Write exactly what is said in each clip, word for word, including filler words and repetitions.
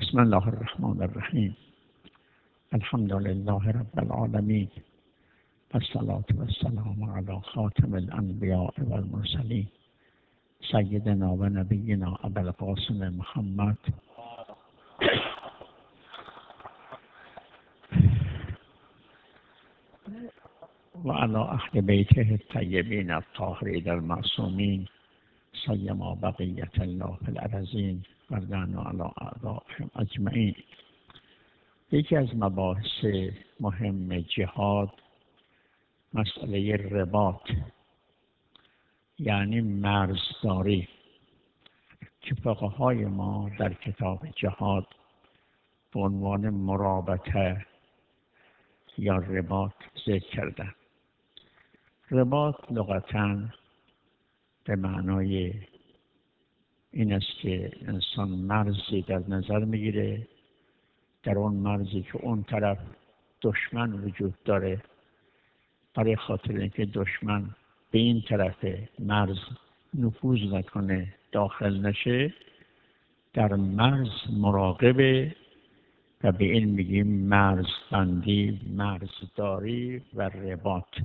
بسم الله الرحمن الرحیم. الحمد لله رب العالمین والصلاة والسلام علی خاتم الانبیاء والمرسلین سیدنا و نبینا ابی القاسم محمد و علی اهل بیته الطیبین الطاهرین المعصومین سیما بقیت الله فی الارضین وردن علی اعدائهم اجمعین. یکی از مباحث مهم جهاد مسئله رباط، یعنی مرزداری، که فقهای ما در کتاب جهاد به عنوان مرابطه یا رباط ذکر کردن. رباط لغتاً به معنای این است که انسان مرزی در نظر میگیره، در اون مرزی که اون طرف دشمن وجود داره، برای خاطر اینکه دشمن به این طرف مرز نفوذ نکنه، داخل نشه، در مرز مراقبه و به این میگیم مرزبندی، مرزداری و رباط.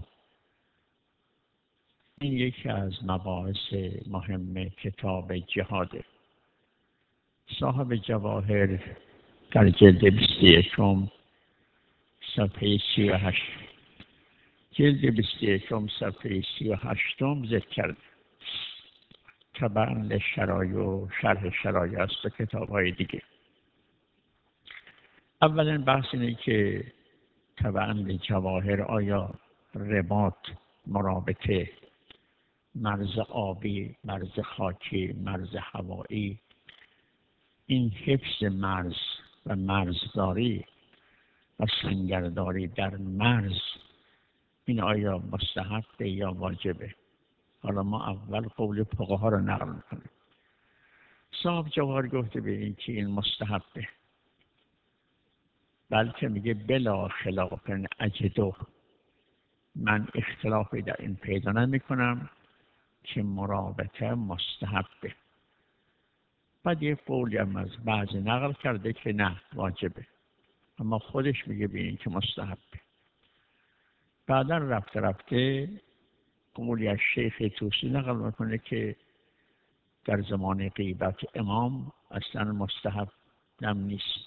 این یکی از مباحث مهم کتاب جهاده. صاحب جواهر در جلد بیست و یکم صفحه سی و هشت جلد بیست و یکم صفحه سی و هشتم ذکر کرد. طبعا شرایع و شرح شرایع است و کتاب های دیگه. اولا بحث اینه که طبعا جواهر آیا رباط، مرابطه، مرز آبی، مرز خاکی، مرز هوایی، این حفظ مرز و مرزداری و سنگرداری در مرز، این آیا مستحبه یا واجبه؟ حالا ما اول قول فقها رو نقل میکنیم. صاحب جواهر گفته به این که این مستحبه، بلکه میگه بلا خلاف اجدو، من اختلافی در این پیدا نمی کنم که مرابطه مستحبه. بعد یه قولی هم از بعضی نقل کرده که نه واجبه، اما خودش میگه به این که مستحبه. بعدا رفته رفته قولی از شیخ طوسی نقل میکنه که در زمان غیبت امام اصلا مستحب نم نیست.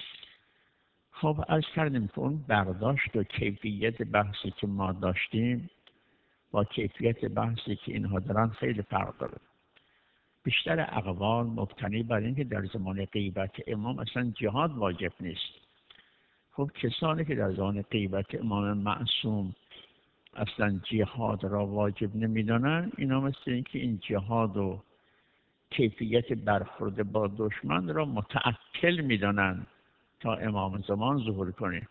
خب عرض کردیم که اون برداشت و کیفیت بحثی که ما داشتیم با کیفیت بحثی که اینها دارن خیلی فرق داره. بیشتر اقوال مبتنی بر این که در زمان غیبت امام اصلا جهاد واجب نیست. خب کسانی که در زمان غیبت امام معصوم اصلا جهاد را واجب نمیدانن، اینا مثل این که این جهاد و کیفیت برخورد با دشمن را متعطل میدانن تا امام زمان ظهور کنه،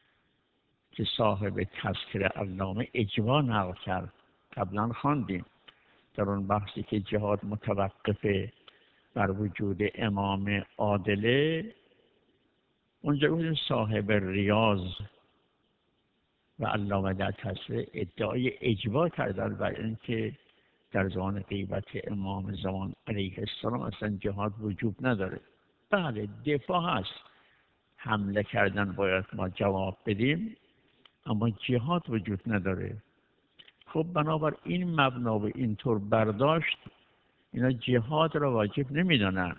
که صاحب تذکره علامه اجوا نقل کرد. قبلا خواندیم در اون بحثی که جهاد متوقف بر وجود امام عادله، اونجا بود صاحب ریاض و علامه در تذکره ادعای اجوا کردن بر اینکه در زمان غیبت امام زمان علیه السلام اصلا جهاد وجود نداره. بله دفاع هست، حمله کردن باید ما جواب بدیم، اما جهاد وجود نداره. خب بنابر این مبنا و اینطور برداشت اینا جهاد را واجب نمیدانن،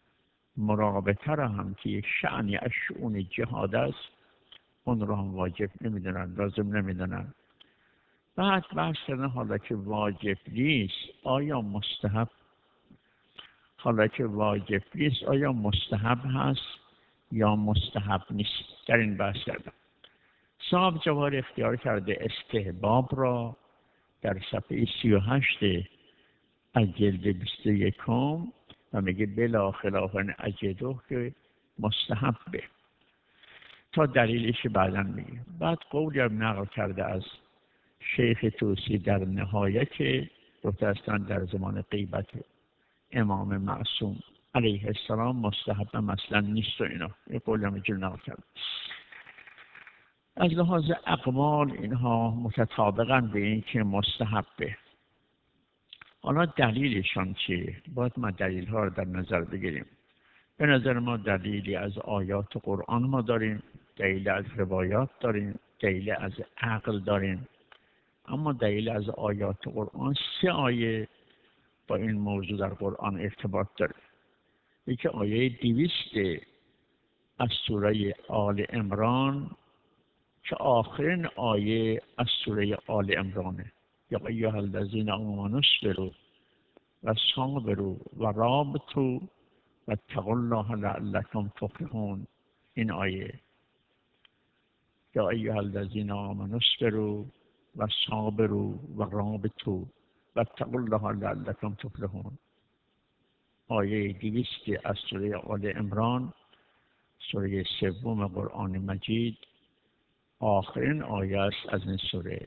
مرابطه را هم که یک شأنی از شؤون جهاد است اون را هم واجب نمیدانن، لازم نمیدانن. بعد بحث کردن حالا که واجب نیست آیا مستحب، حالا که واجب نیست آیا مستحب هست یا مستحب نیست، در این بحث کردن. صاحب جواهر اختیار کرده استحباب را در صفحه سی و هشت از جلد بیست و یکم و میگه بلا خلاف اجدو که مستحبه، تا دلیلش بعداً میگه. بعد قولی هم نقل کرده از شیخ طوسی در نهایه که گفته در زمان غیبت امام معصوم علیه السلام مستحب مثلا نیست و اینا. یه قولی هم اینجور نقل کرده. از لحاظ اقوال اینها متطابقاً به این که مستحبه. حالا دلیلشان چیه؟ باید ما دلیل ها رو در نظر بگیریم. به نظر ما دلیلی از آیات قرآن ما داریم، دلیل از روایات داریم، دلیل از عقل داریم. اما دلیل از آیات قرآن سه آیه با این موضوع در قرآن ارتباط داره. یکی آیه دویست از سوره آل عمران که آخرین آیه از سوره آل عمرانه. یا ایها الذین آمنوا اصبروا و صابروا و رابطوا و اتقوا الله لعلکم تفلحون. این آیه یا ایها الذین آمنوا اصبروا و صابروا و رابطوا و اتقوا الله لعلکم تفلحون. آیه دویست از سوره آل عمران، سوره سوم قرآن مجید، آخرین آیه است از این سوره.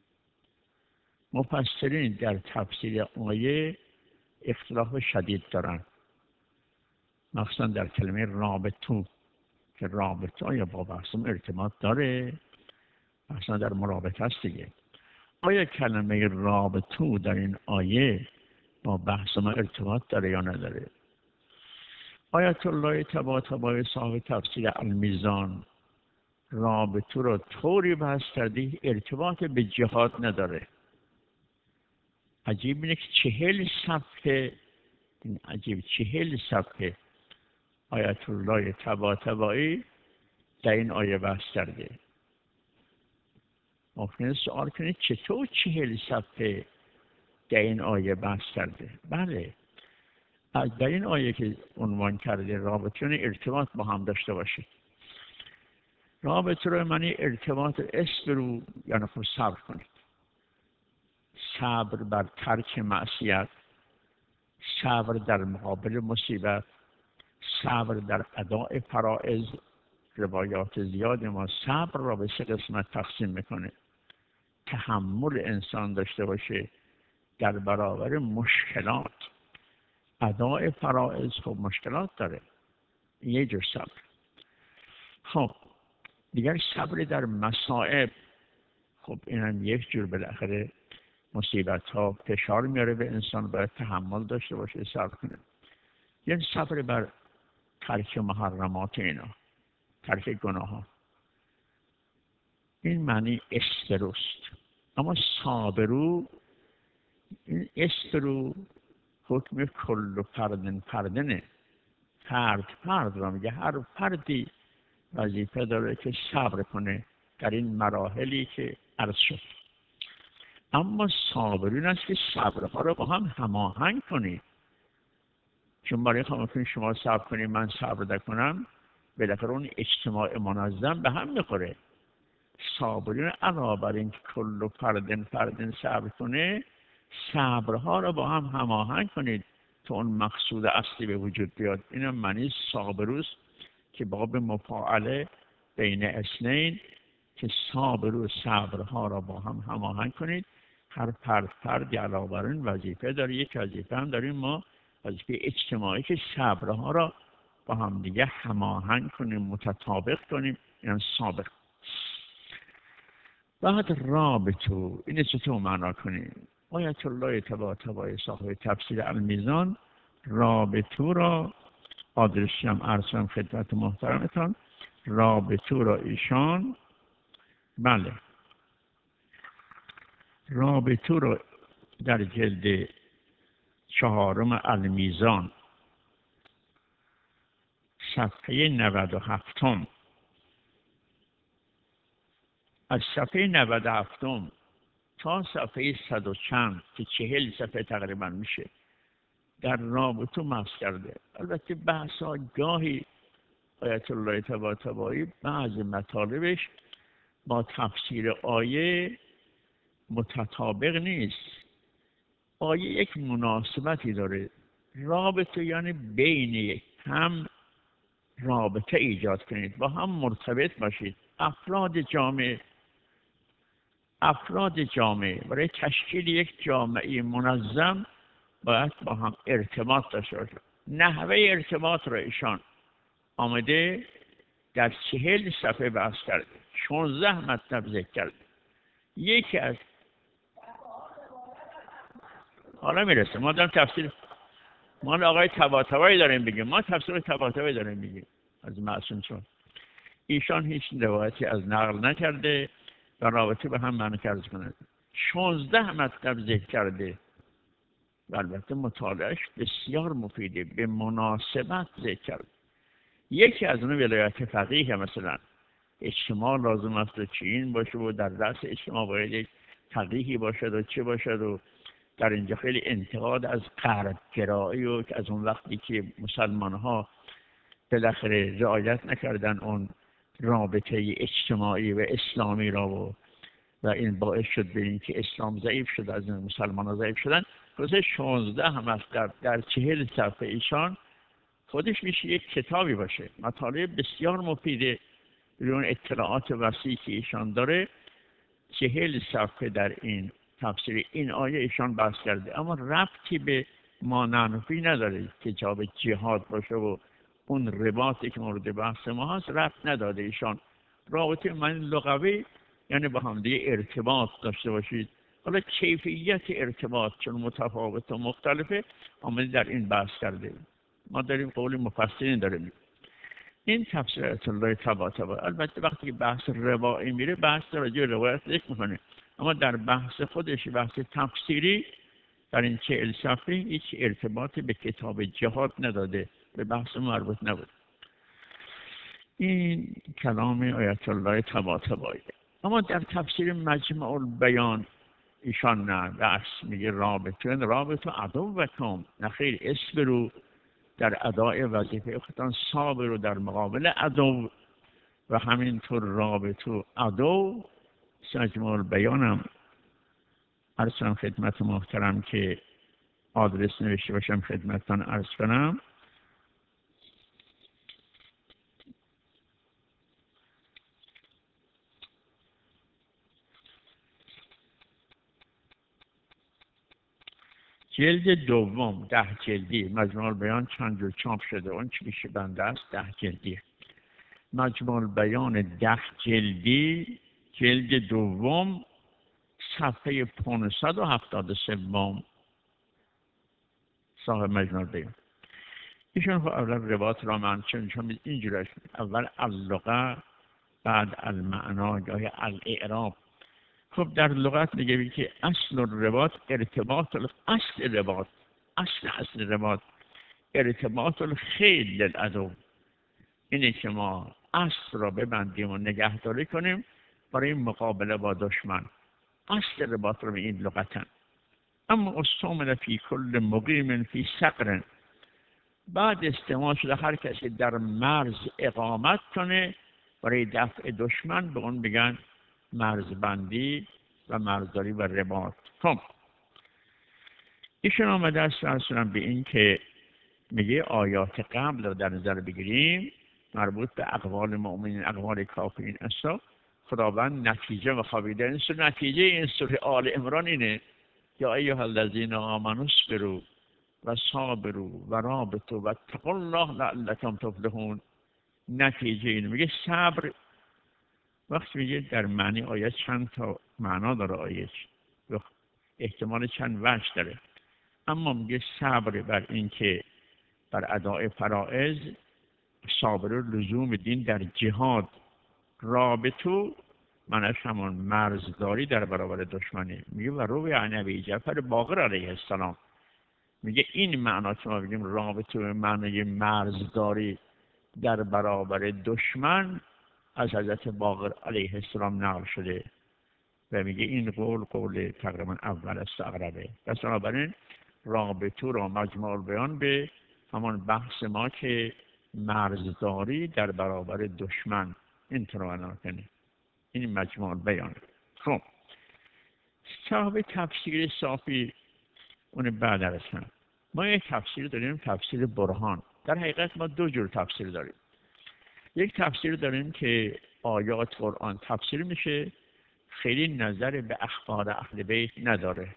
مفسرین در تفسیر آیه اختلاف شدید دارند، مخصوصا در کلمه رابطو که رابطه آیا با بحثم ارتباط داره، مثلا در مرابطه است دیگه. آیا کلمه رابطو در این آیه با بحث ما ارتباط داره یا نداره؟ آیت الله طباطبایی صاحب تفسیر المیزان رابطو رو طوری بحث کرده ارتباط به جهاد نداره. عجیب اینه که چهل صفحه این عجیب چهل صفحه آیت الله طباطبایی در این آیه بحث کرده. ممکنه سوال کنید چطور چهل صفحه در این آیه بحث کرده؟ بله، از در این آیه که عنوان کرده رابطه ارتباط با هم داشته باشه. رابطه رو معنی ارتباط اسبرو یعنی خود صبر کنید، صبر بر ترک معصیت، صبر در مقابل مصیبت، صبر در اداء فرائض. روایات زیاد ما صبر را به سه قسمت تقسیم میکنه. تحمل انسان داشته باشه در برابر مشکلات. اداء فرائض خب مشکلات داره، یه جور صبر. خب دیگر صبر در مصائب، خب این هم یک جور بالاخره مصیبت ها فشار میاره به انسان، باید تحمل داشته باشه، صبر کنه. یعنی صبر بر ترک محرمات اینا، ترک گناه ها. این معنی استروست. اما صابرو، این استرو حکم کل فردن فردنه، فرد فرد را میگه. هر فردی وظیفه داره که صبر کنه در این مراحلی که عرض شد. اما صابرین است که صبرها رو با هم هماهنگ کنید. چون برای خواهد شما صبر کنید من صبر نکنم، بالاخره اون اجتماع منظم به هم میخوره. صابرین علاوه بر این که کل فردن فردن صبر کنه، صبرها رو با هم هماهنگ کنید تا اون مقصود اصلی به وجود بیاد. این هم معنی صابروست که باب مفاعله بین اثنین، که صابرو صبرها را با هم هماهنگ کنید. هر فرد فردی علاوه بر این وظیفه داره. یک وظیفه هم داریم ما، وظیفه اجتماعی، که صبرها را با هم دیگه هماهنگ کنیم، متطابق کنیم. این صابر. بعد رابطو، این چطور معنا کنیم؟ آیت الله طباطبایی صاحب تفسیر المیزان رابطو را آدرسی هم ارسم خدمت محترمتان. رابطو را ایشان بله رابطو را در جلد چهارم المیزان صفحه نود و هفتم، از صفحه نود و هفتم تا صفحه صد و چند که چهل صفحه تقریبا میشه در رابطه بحث کرده. البته بحث ها گاهی آیت الله طباطبایی بعض مطالبش با تفسیر آیه متطابق نیست. آیه یک مناسبتی داره. رابطه یعنی بین هم رابطه ایجاد کنید، با هم مرتبط باشید. افراد جامعه افراد جامعه برای تشکیل یک جامعه منظم باید با هم ارتباط داشته باشند. نحوه ارتباط را ایشان آمده در چهل صفحه بحث کرده، شانزده مطلب ذکر کرده. یکی از حالا میرسه، ما دارم تفسیر ما آقای طباطبایی داریم بگیم، ما تفسیر طباطبایی داریم بگیم از معصوم چون ایشان هیچ روایتی از نقل نکرده و رابطه به هم معنی کرده کنه. شانزده مطلب ذکر کرده و البته مطالعهش بسیار مفیده، به مناسبت ذکر کرده. یکی از اون ولایت فقیه مثلا اجتماع لازم است و چی این باشه و در رأس اجتماع باید یک فقیهی باشد و چه باشد و در اینجا خیلی انتقاد از غرب گرایی و که از اون وقتی که مسلمان ها بالاخره رعایت نکردن اون رابطه اجتماعی و اسلامی را و و این باعث شد به این که اسلام ضعیف شد، از این مسلمان ها ضعیف شدن. خلاصه شانزده هم از در, در چهل صفحه ایشان خودش میشه یک کتابی باشه، مطالب بسیار مفیده بدون اطلاعات وسیعی که ایشان داره. چهل صفحه در این تفسیر این آیه ایشان بحث کرده، اما ربطی به ما نحنفی نداره که کتاب جهاد باشه و اون رباطی که مورد بحث ما هست ربط نداده ایشان. رابطه من لغوی یعنی با هم دیگه ارتباط داشته باشید. حالا کیفیت ارتباط چون متفاوت و مختلفه آمده در این بحث کرده. ما داریم قول مفسرین داریم. این تفسیر آیت الله طباطبایی البته وقتی بحث روایی میره بحث راجع به روایت ذکر میکنه، اما در بحث خودش بحث تفسیری در این چهل صفحه هیچ ارتباطی به کتاب جهاد نداده، به بحث مربوط نبود. این کلام آیت الله طباطبایی. اما در تفسیر مجمع البیان ایشان نه بحث میگه رابطه رابطه عدو و کام نخیر اصبرو در ادای وظیفه خودتان، صابرو در مقابل عدو و همینطور رابطه عدو. مجمع البیانم عرض کنم خدمت محترم که آدرس نوشته باشم خدمتتان عرض کنم. جلد دوم ده جلدی مجموع البیان چند جور چاپ شده، اون چی میشه بنده است ده جلدی. مجموع البیان ده جلدی جلد دوم صفحه پانصد و هفتاد و سه صاحب مجموع البیان. ایشون خب اول روایت را من چون اینجورش اول اللغه بعد المعنا یا الاعراب. خب در لغت میگه که اصل الرباط ارتباط اصل رباط اصل اصل رباط ارتباط الخیل للعدو، اینه که ما اصل را ببندیم و نگهداری کنیم برای مقابله با دشمن. اصل رباط رو به این لغتن. اما استعمل فی کل مقیم فی سقر، بعد استعمال شده هر کسی در مرز اقامت کنه برای دفع دشمن، به اون بگن مرزبندی و مرزداری و رباط. خب ایشون آمده است اصلا به این که میگه آیات قبل رو در نظر بگیریم مربوط به اقوال مؤمنین اقوال کافرین است. خداوند نتیجه و خوابیده این سوره، نتیجه این سوره آل عمران اینه یا ایها الذین آمنوا اصبروا و صابروا و رابطوا و اتقوا الله لعلکم تفلحون. نتیجه اینه میگه صبر. وقتی میگه در معنی آیه چند تا معنا داره، آیه احتمال چند وجه داره، اما میگه صبر بر این که بر اداء فرائض، صابر لزوم دین در جهاد، رابطو معنیش همون مرزداری در برابر دشمنی. میگه و روی عن ابی جعفر باقر علیه السلام، میگه این معنا که ما بگیم رابطو به معنی مرزداری در برابر دشمن از حضرت باقر علیه السلام نقل شده و میگه این قول قول تقریبا اول است اقربه. پس بنابراین رابطو را مجموع البیان به همان بحث ما که مرزداری در برابر دشمن اینطور معنا کنه. این مجموع البیان. خب صاحب تفسیر صافی اون بعد هستن. ما یک تفسیر داریم تفسیر برهان. در حقیقت ما دو جور تفسیر داریم. یک تفسیر داریم که آیات قرآن تفسیر میشه، خیلی نظر به اخبار اهل بیت نداره.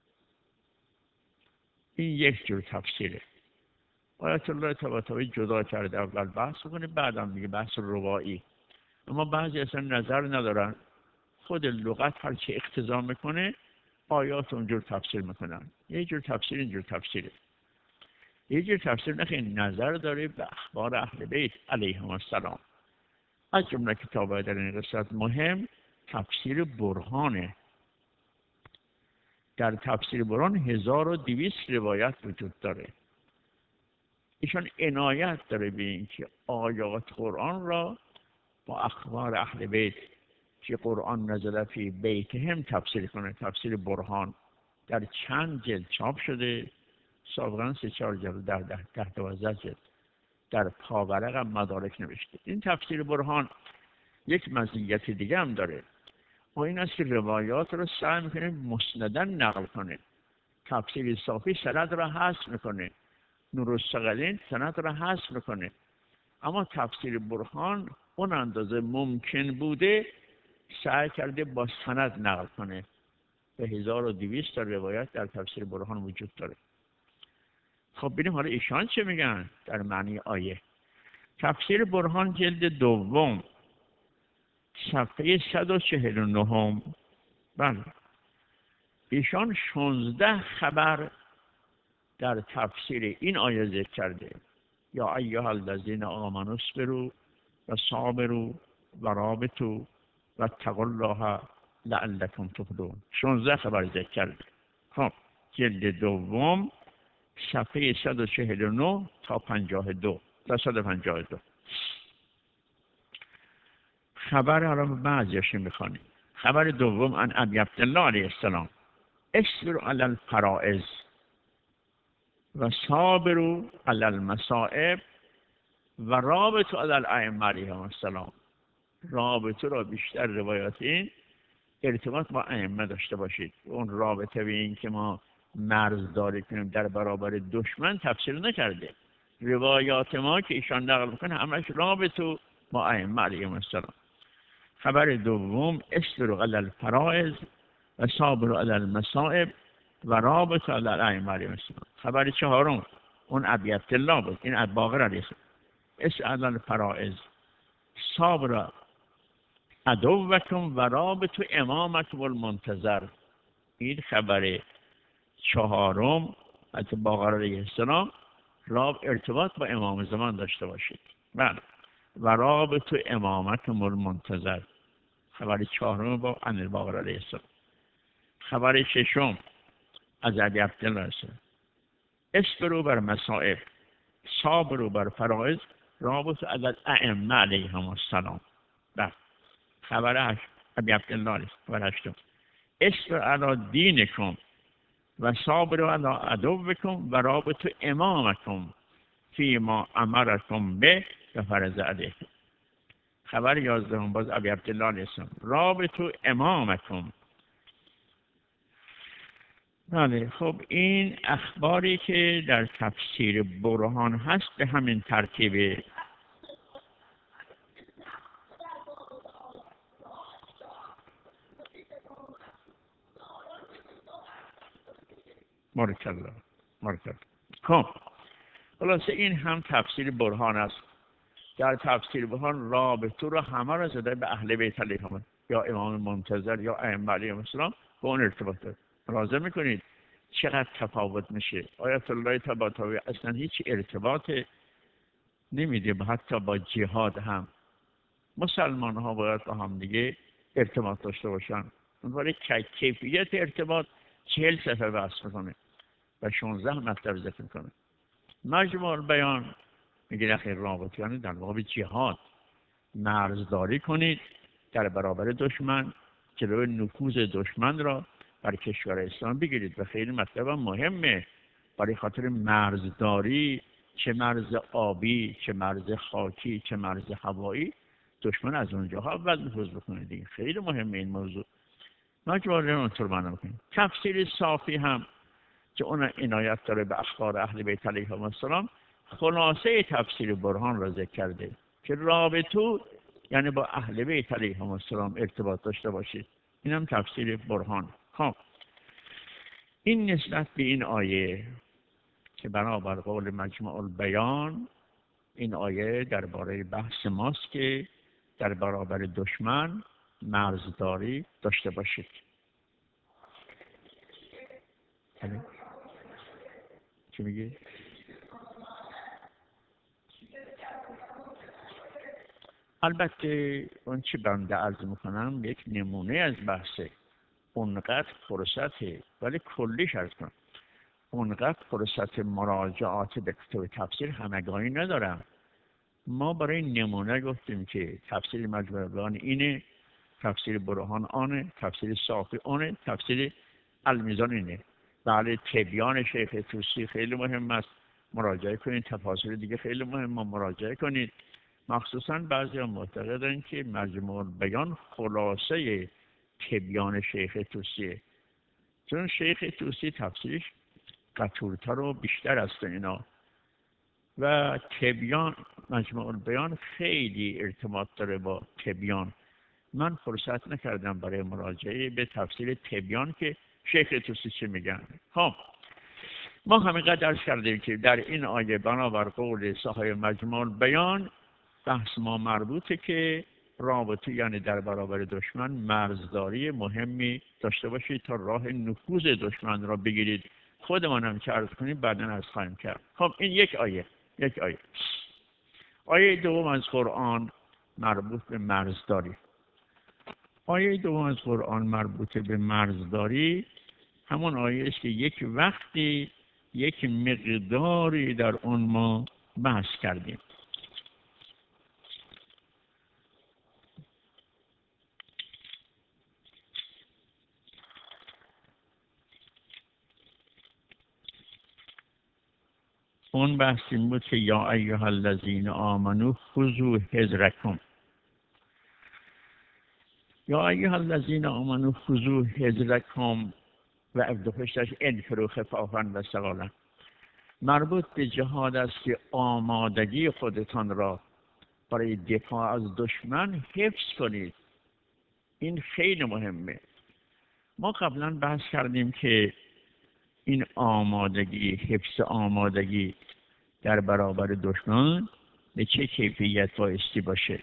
این یک جور تفسیره. آیت الله طباطبایی جدا کرده، اول بحث کنه بعدم میگه بحث روایی. اما بعضی اصلا نظر ندارن، خود لغت هر چی اقتضا میکنه آیات اونجور تفسیر میکنن. یک جور تفسیر اینجور تفسیره. یه جور تفسیر نه که نظر داره به اخبار اهل بیت علیهم السلام. از جمله کتاب‌های در این قصه مهم تفسیر برهانه. در تفسیر برهان هزار و دویست روایت وجود داره. ایشان عنایت داره به اینکه آیات قرآن را با اخبار اهل بیت که قرآن نزل فی بیتهم تفسیر کنه. تفسیر برهان در چند جلد چاپ شده، سابقا سه چهار جلد، در ده ده دوازده جلد در پاورق هم مدارک نوشته. این تفسیر برهان یک مزیت دیگه هم داره و این است که روایات رو سعی میکنه مسندن نقل کنه. تفسیر صافی سند را حذف میکنه، نورالثقلین سند را حذف میکنه، اما تفسیر برهان اون اندازه ممکن بوده سعی کرده با سند نقل کنه. به هزار و دویست تا روایت در تفسیر برهان وجود داره. خب ببینیم حالا ایشان چه میگن در معنی آیه. تفسیر برهان جلد دوم صفحه صد و چهل و نه. بله، ایشان شانزده خبر در تفسیر این آیه ذکر کرده. یا ایها الذین آمنوا اصبروا و صابروا و رابطوا و اتقوا الله لعلکم تفلحون. شانزده خبر ذکر کرده. خب جلد دوم صفحه صد و چهل و نه تا پنجاه و دو تا صد و پنجاه و دو. خبر حالا بعضیش میخوانیم. خبر دوم عن ابی عبدالله علیه السلام اصبروا علی الفرائض و صابروا علی المصائب و رابطوا علی الائمه علیهم السلام. رابطه را بیشتر روایات این ارتباط با ائمه داشته باشید. اون رابطه به این که ما مرزداری کنیم در برابر دشمن تفسیر نکرده. روایات ما که ایشان نقل میکنه همش رابطه با ائمه علیهم السلام. خبر دوم اصبروا علی الفرائض و صابروا علی المصائب و رابطوا علی الائمه علیهم السلام. خبر چهارم اون ابی عبدالله بود، این ابی باقر علیه السلام. اصبروا علی الفرائض صابروا عدوکم و رابطوا امامکم المنتظر. این خبر چهارم از باقر علیه السلام، راب ارتباط با امام زمان داشته باشید. بله، و رابطوا امامکم المنتظر. خبر چهارم با ان باقر علیه السلام. خبر ششم از ابی عبدالله السلام اصبروا بر مصائب صابروا بر فرائض رابطوا علی الائمه علیهم السلام. بله. خبر هشت ابی عبدالله علیه خبر هشتم اصبروا علی دینکم و صابروا علی عدوکم و رابطوا امامکم فیما امرکم به و فرض علیکم. خبر یازدهم باز ابی عبدالله علیه السلام رابطوا امامکم. بله. خب این اخباری که در تفسیر برهان هست به همین ترتیبه. بارک الله بارک الله. خب خلاصه این هم تفسیر برهان است. در تفسیر برهان رابطه رو همه را زده به اهل بیت علیهم یا امام منتظر یا ائمه علیهم السلام با اون ارتباط داره. ملاحظه میکنید چقدر تفاوت میشه. آیت الله طباطبایی اصلا هیچ ارتباط نمیده به حتی با جهاد هم. مسلمان ها باید با هم دیگه ارتباط داشته باشن. اونواره کیفیت ارتباط چهل صفحه بحث میکنه و شانزده مطلب ذکر میکنه. مجموع البیان میگه نخیر رابطه یعنی در واقع جهاد مرزداری کنید در برابر دشمن، جلوی نفوذ دشمن را برای کشور اسلام بگیرید. و خیلی مطلب مهمه برای خاطر مرزداری، چه مرز آبی، چه مرز خاکی، چه مرز هوایی، دشمن از اونجاها اول نفوذ بکنه دیگه. خیلی مهمه این موضوع. مجموع البیان اونطور معنا میکنیم. تفسیر صافی هم که اون عنایت داره به اخبار اهل بیت علیهم السلام، خلاصه تفسیر برهان را ذکر کرده که رابطه یعنی با اهل بیت علیهم السلام ارتباط داشته باشید. این هم تفسیر برهان. خب این نسبت به این آیه که بنابر قول مجموع البیان این آیه درباره بحث ماست که در برابر دشمن مرزداری داشته باشید. چی میگه؟ البته اون چی بنده عرض میکنم یک نمونه از بحثه، اونقدر فرصته، ولی کلیش عرض کنم اونقدر فرصت مراجعات به کتب تفسیر همگانی ندارم. ما برای نمونه گفتیم که تفسیر مجموع بیان اینه، تفسیر برهان آنه، تفسیر صافی آنه، تفسیر المیزان اینه. بله، تبیان شیخ طوسی خیلی مهم است، مراجعه کنید. تفاسیر دیگه خیلی مهم، مراجعه کنید. مخصوصا بعضی ها معتقدن که مجموع بیان خلاصه تبیان شیخ طوسیه، چون شیخ طوسی تفسیرش قطورتر و بیشتر است اینا، و تبیان مجموع بیان خیلی ارتباط داره با تبیان. من فرصت نکردم برای مراجعه به تفسیر تبیان که شیخ طوسی چی میگن. خب ما همینقدر درس کردیم که در این آیه بنابر قول صاحب مجموع بیان بحث ما مربوطه که رابطه یعنی در برابر دشمن مرزداری مهمی داشته باشید تا راه نفوذ دشمن را بگیرید. خودمان هم که عرض کنیم بعداً عرض خواهیم کرد. خب این یک آیه یک آیه آیه دوم از قرآن مربوط به مرزداری. آیه دوم از قرآن مربوط به مرزداری همون آیه است که یک وقتی یک مقداری در اون ما بحث کردیم. اون بحث این بود که یا ایها الذین آمنوا خذوا حذرکم. یا ایها الذین آمنوا خذوا حذرکم و اردوپشتش انفروا خفافا و ثقالا. مربوط به جهاد است که آمادگی خودتان را برای دفاع از دشمن حفظ کنید. این خیلی مهمه. ما قبلا بحث کردیم که این آمادگی، حفظ آمادگی در برابر دشمن به چه کیفیت بایستی باشه.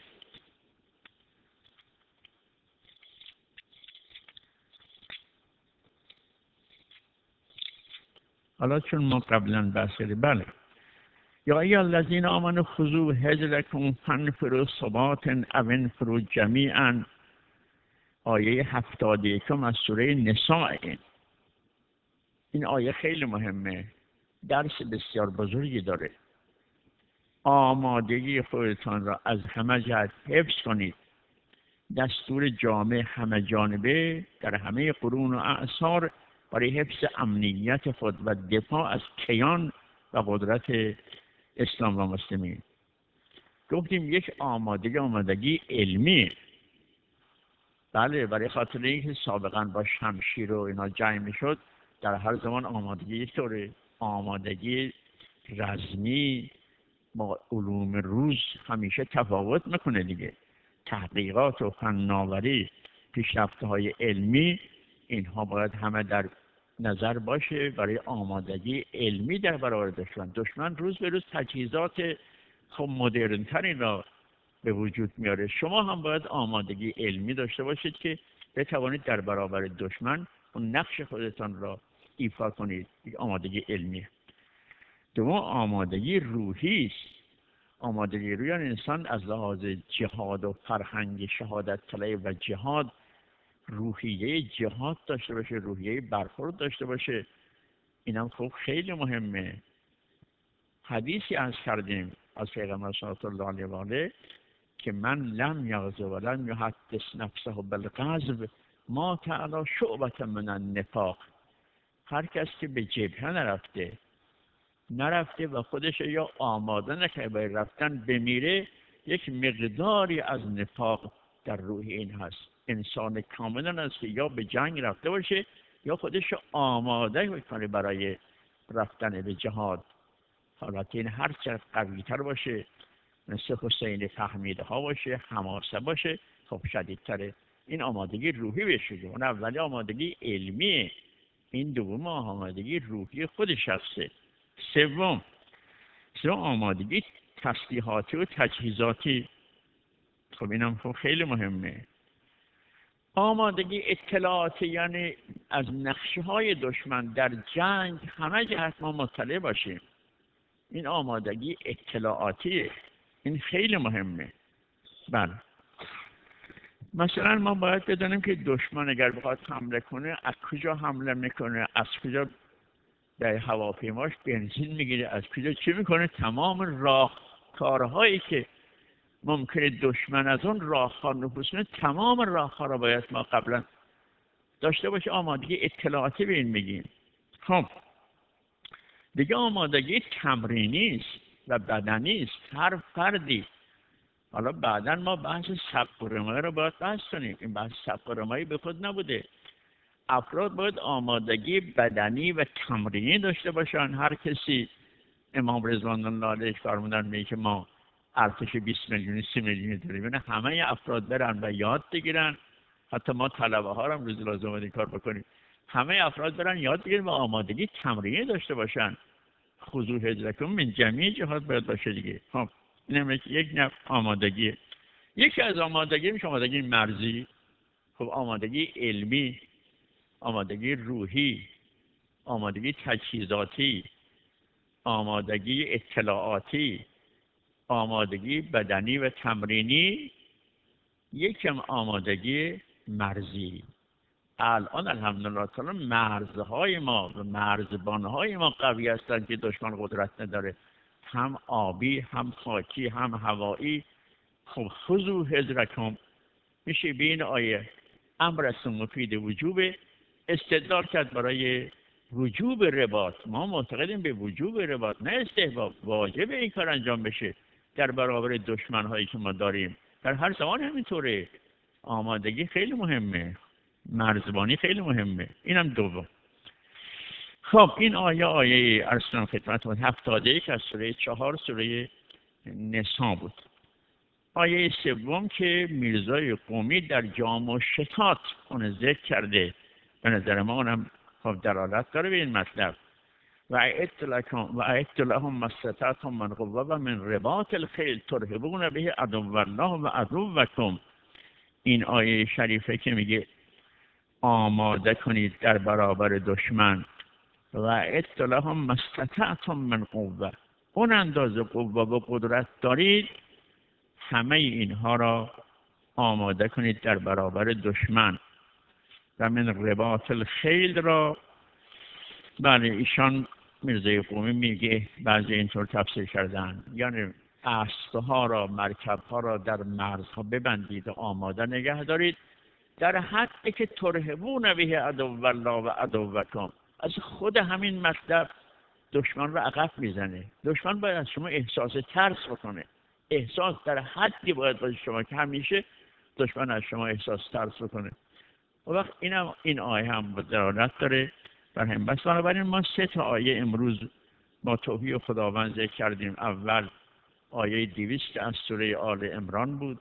حالا چون ما قبلا بحث کردیم، بله، یا ایها الذین آمنوا خذوا حذرکم فانفروا ثبات او انفروا جمیعا. آیه هفتاد و یکم از سوره نساء. این این آیه خیلی مهمه، درس بسیار بزرگی داره. آمادگی خودتان را از همه جهت حفظ کنید. دستور جامع همه جانبه در همه قرون و اعصار برای حفظ امنیت خود و دفاع از کیان و قدرت اسلام و مسلمین. گفتیم یک آمادگی آمادگی علمی. بله، برای خاطر اینکه سابقا با شمشیر و اینا جنگ میشد، در هر زمان آمادگی یک طوره. آمادگی رزمی با علوم روز همیشه تفاوت میکنه دیگه. تحقیقات و فناوری، پیشرفته های علمی، اینها باید همه در نظر باشه برای آمادگی علمی در برابر دشمن. دشمن روز به روز تجهیزات خب مدرن تری را به وجود میاره. شما هم باید آمادگی علمی داشته باشید که بتوانید در برابر دشمن اون نقش خودتان را ایفا کنید. یک آمادگی علمی. دوم آمادگی روحی است. آمادگی روی انسان از لحاظ جهاد و فرهنگ شهادت طلب و جهاد روحیه جهاد داشته باشه، روحیه برخورد داشته باشه. اینم خب خیلی مهمه. حدیثی از کردیم از پیغمبر صلی الله علیه و آله که من لم یغزو و لم یحدث نفسه بالغزو ما تعالی شعبة من النفاق. هر کس که به جبهه نرفته نرفته و خودش یا آماده نکنه برای رفتن بمیره، یک مقداری از نفاق در روح این هست. انسان کاملا است که یا به جنگ رفته باشه یا خودش آماده کنه برای رفتن به جهاد. حالت این هر چقدر قوی تر باشه، مثل حسین فهمیده ها باشه، حماسه باشه، خب شدیدتره. این آمادگی روحی بشه. اون اولی آمادگی علمیه، این دوم آمادگی روحی خودش هسته. سوم سوم آمادگی تسلیحاتی و تجهیزاتی. خب اینم خب خیلی مهمه. آمادگی اطلاعاتی یعنی از نقشه های دشمن در جنگ همه جهت ما مطلع باشیم. این آمادگی اطلاعاتیه. این خیلی مهمه. بله. مثلا ما باید بدانیم که دشمن اگر بخواد حمله کنه از کجا حمله میکنه، از کجا در هواپیماش بنزین میگیره، از کجا چی میکنه. تمام راهکارهایی که ممکنه دشمن از اون راهها نفوذ کنه، تمام راهها را باید ما قبلا داشته باشه. آمادگی اطلاعاتی به این میگیم. خب دیگه آمادگی تمرینی است و بدنی است. هر فردی، حالا بعدا ما بحث سبک و رمایی رو باید بحث کنیم، این بحث سبک و رمایی به خود نبوده. افراد باید آمادگی بدنی و تمرینی داشته باشن. هر کسی، امام رضوان الله علیه فرمودن میگه که ما ارتش بیست میلیونی سی میلیونی داریم، یعنی همه افراد برن و یاد بگیرن. حتی ما طلبه ها هم روز لازم این کار بکنیم، همه افراد برن یاد بگیرن و آمادگی تمرینی داشته باشن. خضوع هجرکم من جمعی جهات باید باشه دیگه. خب این یک نوع آمادگی. یکی از آمادگی میشه آمادگی مرزی. خب آمادگی علمی، آمادگی روحی، آمادگی تجهیزاتی، آمادگی اطلاعاتی، آمادگی بدنی و تمرینی، یکم آمادگی مرزی. الان الحمدلله تعالی مرزهای ما و مرزبانهای ما قوی هستند که دشمن قدرت نداره، هم آبی، هم خاکی، هم هوایی. خب خذوا حذرکم میشه به این آیه امر است مفید وجوب استدلال کرد برای وجوب رباط. ما معتقدیم به وجوب رباط، نه استحباب. واجب این کار انجام بشه در برابر دشمن هایی که ما داریم. در هر زمان همینطوره. آمادگی خیلی مهمه، مرزبانی خیلی مهمه. اینم دوم. خب این آیه آیه ارسلان خدمتتون هفتاد و یک از سوره چهار سوره نساء بود. آیه سوم که میرزای قومی در جام و شتات اون ذکر کرده، به نظر ما اونم خب دلالت داره به این مطلب. و اعدت لکم و اعدت لهم ما استطعتم من قوة و من رباط الخیل ترهبون به عدو الله و عدوکم. این آیه شریفه که میگه آماده کنید در برابر دشمن. و اعدت لهم ما استطعتم من قوة، اون اندازه قوه و قدرت دارید همه اینها را آماده کنید در برابر دشمن. و من رباط الخیل را، بله ایشان میرزای قومی میگه بعضی اینطور تفسیر کردن، یعنی اسبها را، مرکبها را در مرزها ببندید و آماده نگه دارید در حدی که ترهبون به عدو الله و عدوکم. از خود همین مطلب دشمن را عقب میزنه. دشمن باید از شما احساس ترس بکنه. احساس در حدی باید باشه شما که همیشه دشمن از شما احساس ترس بکنه. و وقت اینم این آیه هم دلالت داره بر هم. بس بنابراین ما سه تا آیه امروز با توفیق خداوند ذکر کردیم. اول آیه دویست از سوره آل عمران بود،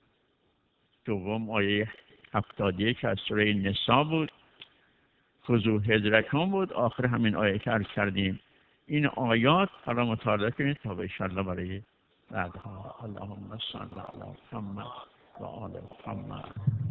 دوم آیه هفتاد و یک از سوره نساء بود، خذوا حذرکم بود، آخر همین آیه که عرض کردیم. این آیات حالا مطالعه کنید تا به انشاءالله برای بعدها. اللهم صل علی محمد و آل محمد.